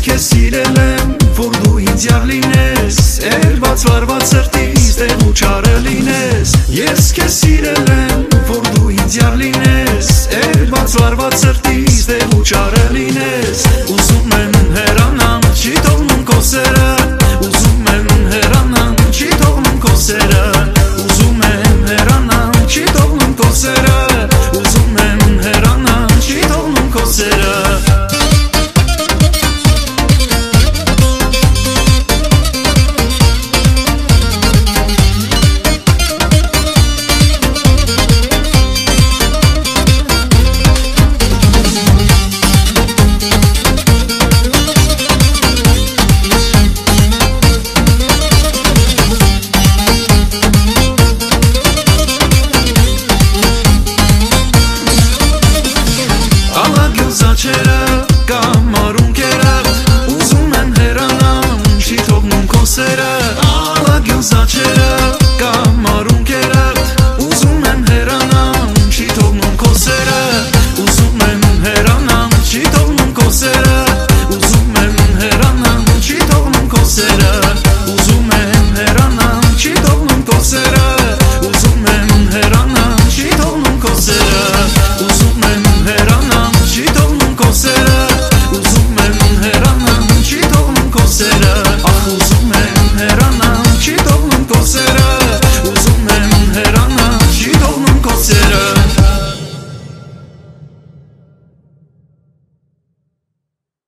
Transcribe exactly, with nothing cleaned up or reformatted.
քեզ սիրել եմ, որ դու ինձ յար լինես, էլ բաց վարված սրտիս տեղ ու չարը լինես։ Ես քեզ սիրել եմ, որ դու ինձ յար լինես, էլ բաց վարված սրտիս տեղ ու չարը լինես։ Ուզում եմ հեռանամ, չի թողնում քո սերը, ուզում եմ հեռանամ, չի թողնում քո սերը, ուզում եմ հեռանամ, չի թողնում քո սերը, ուզում եմ հեռանամ, չի թողնում քո սերը։ Զաչերը կամ արունքերդ, ուզում եմ հեռանամ, չի թողնում քո սերը։ Ալագյուն զաչերը կամ արունքերդ, ուզում եմ հեռանամ, չի թողնում քո սերը, ուզում եմ հեռանամ, չի թողնում քո սերը։